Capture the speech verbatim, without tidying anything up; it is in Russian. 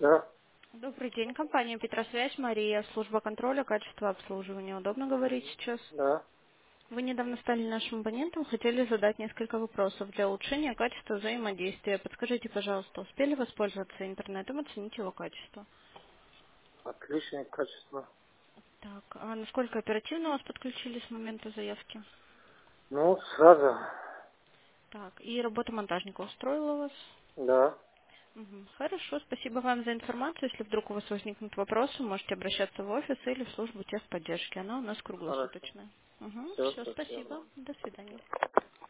Да, Добрый день, компания Петросвязь, Мария, служба контроля, качества обслуживания. Удобно говорить сейчас? да. Вы недавно стали нашим абонентом, хотели задать несколько вопросов для улучшения качества взаимодействия. Подскажите, пожалуйста, успели воспользоваться интернетом, оценить его качество? Отличное качество. Так, а насколько оперативно вас подключили с момента заявки? Ну, сразу. Так, и работа монтажника устроила вас? Да. Мгм. Хорошо, спасибо вам за информацию. Если вдруг у вас возникнут вопросы, можете обращаться в офис или в службу техподдержки. Она у нас Хорошо. круглосуточная. Угу. Все, Все, спасибо. спасибо. До свидания.